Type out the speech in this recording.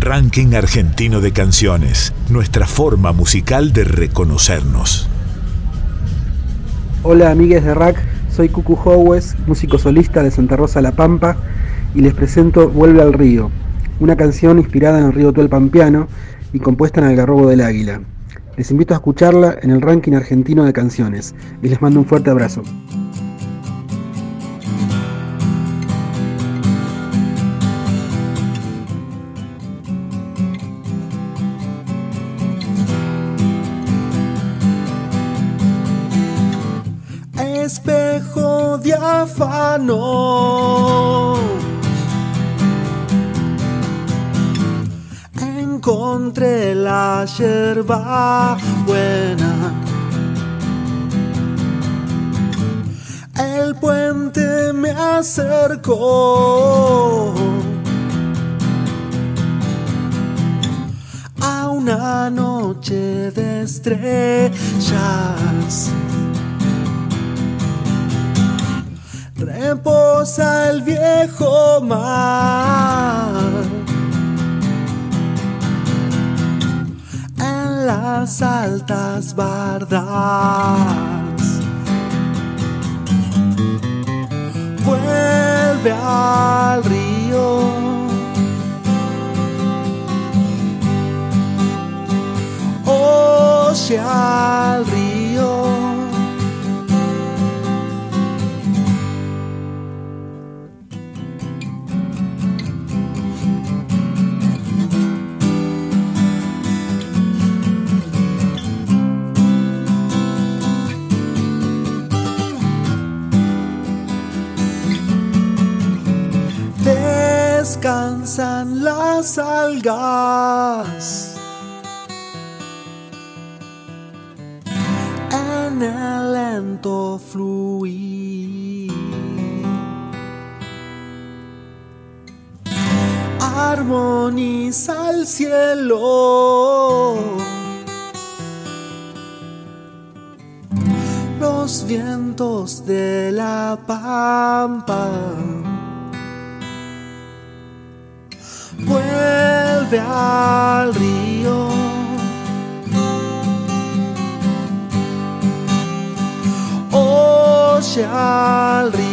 Ranking argentino de canciones, nuestra forma musical de reconocernos. Hola amigues de Rack, soy Cucu Howes, músico solista de Santa Rosa La Pampa, y les presento Vuelve al Río, una canción inspirada en el río Tuelpampiano y compuesta en Algarrobo del Águila. Les invito a escucharla en el ranking argentino de canciones y les mando un fuerte abrazo. Espejo diáfano, encontré la yerba buena, el puente me acercó a una noche de estrellas. Reposa el viejo mar en las altas bardas. Vuelve al río, oye al río. Descansan las algas en el lento fluir, armoniza el cielo, los vientos de la pampa. Vuelve al río, oye al río.